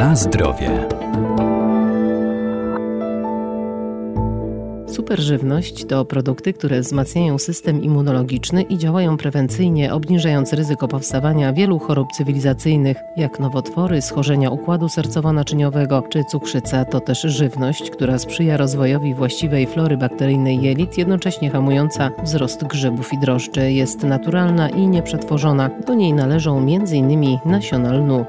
Na zdrowie. Superżywność to produkty, które wzmacniają system immunologiczny i działają prewencyjnie, obniżając ryzyko powstawania wielu chorób cywilizacyjnych, jak nowotwory, schorzenia układu sercowo-naczyniowego czy cukrzyca. To też żywność, która sprzyja rozwojowi właściwej flory bakteryjnej jelit, jednocześnie hamująca wzrost grzybów i drożdży. Jest naturalna i nieprzetworzona. Do niej należą m.in. nasiona lnu.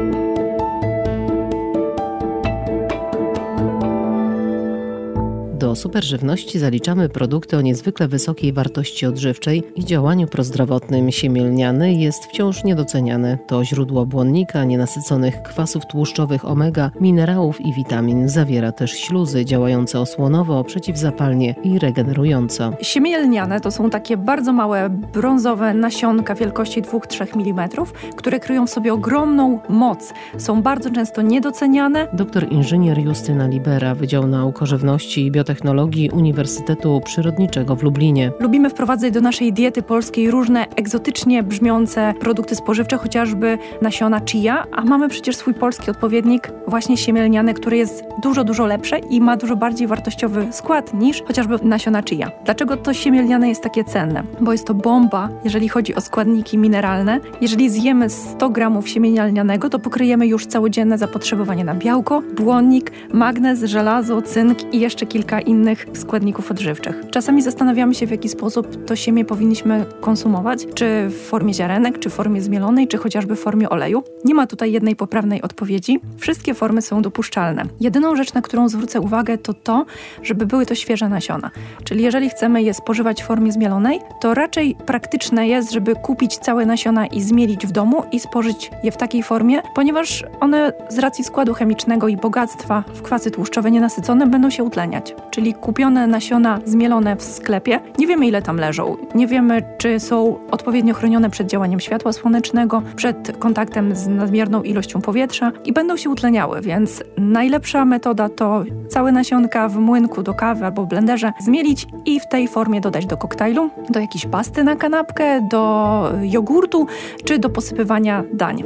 Do superżywności zaliczamy produkty o niezwykle wysokiej wartości odżywczej i działaniu prozdrowotnym. Siemię lniany jest wciąż niedoceniane. To źródło błonnika, nienasyconych kwasów tłuszczowych omega, minerałów i witamin. Zawiera też śluzy działające osłonowo, przeciwzapalnie i regenerująco. Siemię lniane to są takie bardzo małe, brązowe nasionka wielkości 2-3 mm, które kryją w sobie ogromną moc. Są bardzo często niedoceniane. Doktor inżynier Justyna Libera, Wydział Nauk o Żywności i Biotechnologii Uniwersytetu Przyrodniczego w Lublinie. Lubimy wprowadzać do naszej diety polskiej różne egzotycznie brzmiące produkty spożywcze, chociażby nasiona chia, a mamy przecież swój polski odpowiednik, właśnie siemię lniane, który jest dużo lepsze i ma dużo bardziej wartościowy skład niż chociażby nasiona chia. Dlaczego to siemię lniane jest takie cenne? Bo jest to bomba, jeżeli chodzi o składniki mineralne. Jeżeli zjemy 100 gramów siemienia lnianego, to pokryjemy już całodzienne zapotrzebowanie na białko, błonnik, magnez, żelazo, cynk i jeszcze kilka innych składników odżywczych. Czasami zastanawiamy się, w jaki sposób to siemię powinniśmy konsumować, czy w formie ziarenek, czy w formie zmielonej, czy chociażby w formie oleju. Nie ma tutaj jednej poprawnej odpowiedzi. Wszystkie formy są dopuszczalne. Jedyną rzecz, na którą zwrócę uwagę, to, żeby były to świeże nasiona. Czyli jeżeli chcemy je spożywać w formie zmielonej, to raczej praktyczne jest, żeby kupić całe nasiona i zmielić w domu i spożyć je w takiej formie, ponieważ one z racji składu chemicznego i bogactwa w kwasy tłuszczowe nienasycone będą się utleniać. Czyli kupione nasiona zmielone w sklepie, nie wiemy ile tam leżą, nie wiemy czy są odpowiednio chronione przed działaniem światła słonecznego, przed kontaktem z nadmierną ilością powietrza i będą się utleniały, więc najlepsza metoda to całe nasionka w młynku do kawy albo w blenderze zmielić i w tej formie dodać do koktajlu, do jakiejś pasty na kanapkę, do jogurtu czy do posypywania dań.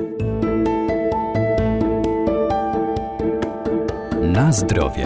Na zdrowie.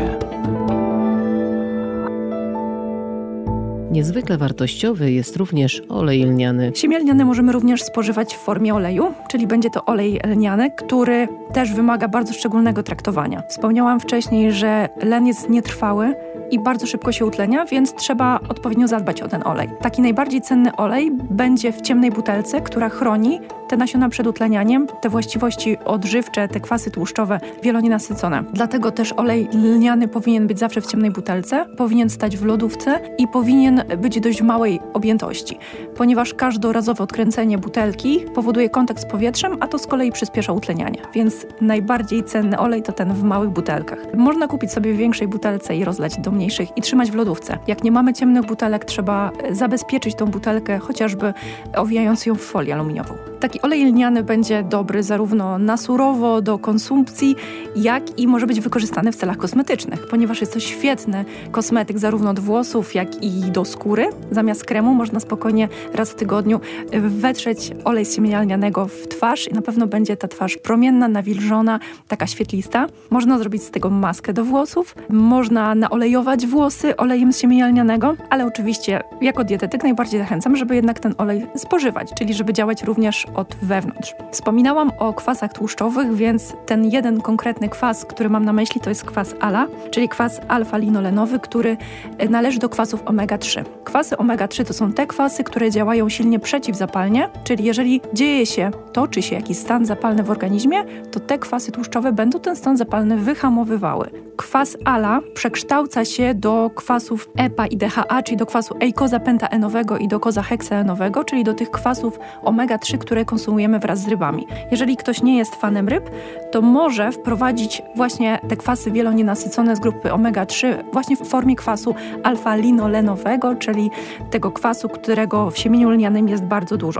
Niezwykle wartościowy jest również olej lniany. Siemię lniane możemy również spożywać w formie oleju, czyli będzie to olej lniany, który też wymaga bardzo szczególnego traktowania. Wspomniałam wcześniej, że len jest nietrwały i bardzo szybko się utlenia, więc trzeba odpowiednio zadbać o ten olej. Taki najbardziej cenny olej będzie w ciemnej butelce, która chroni te nasiona przed utlenianiem, te właściwości odżywcze, te kwasy tłuszczowe wielonienasycone. Dlatego też olej lniany powinien być zawsze w ciemnej butelce, powinien stać w lodówce i powinien być dość małej objętości, ponieważ każdorazowe odkręcenie butelki powoduje kontakt z powietrzem, a to z kolei przyspiesza utlenianie. Więc najbardziej cenny olej to ten w małych butelkach. Można kupić sobie w większej butelce i rozlać do mniejszych i trzymać w lodówce. Jak nie mamy ciemnych butelek, trzeba zabezpieczyć tą butelkę, chociażby owijając ją w folię aluminiową. Taki olej lniany będzie dobry zarówno na surowo do konsumpcji, jak i może być wykorzystany w celach kosmetycznych, ponieważ jest to świetny kosmetyk zarówno do włosów, jak i do skóry. Zamiast kremu można spokojnie raz w tygodniu wetrzeć olej z siemienia lnianego w twarz i na pewno będzie ta twarz promienna, nawilżona, taka świetlista. Można zrobić z tego maskę do włosów, można naolejować włosy olejem z siemienia lnianego, ale oczywiście jako dietetyk najbardziej zachęcam, żeby jednak ten olej spożywać, czyli żeby działać również od wewnątrz. Wspominałam o kwasach tłuszczowych, więc ten jeden konkretny kwas, który mam na myśli, to jest kwas ALA, czyli kwas alfa-linolenowy, który należy do kwasów omega-3. Kwasy omega-3 to są te kwasy, które działają silnie przeciwzapalnie, czyli jeżeli toczy się jakiś stan zapalny w organizmie, to te kwasy tłuszczowe będą ten stan zapalny wyhamowywały. Kwas ALA przekształca się do kwasów EPA i DHA, czyli do kwasu eikozapentaenowego i do kozaheksaenowego, czyli do tych kwasów omega-3, które konsumujemy wraz z rybami. Jeżeli ktoś nie jest fanem ryb, to może wprowadzić właśnie te kwasy wielonienasycone z grupy omega-3 właśnie w formie kwasu alfa-linolenowego, czyli tego kwasu, którego w siemieniu lnianym jest bardzo dużo.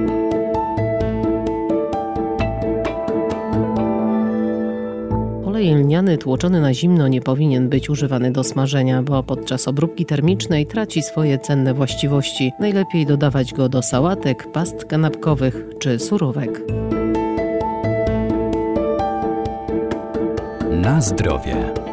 Olej lniany tłoczony na zimno nie powinien być używany do smażenia, bo podczas obróbki termicznej traci swoje cenne właściwości. Najlepiej dodawać go do sałatek, past kanapkowych czy surówek. Na zdrowie.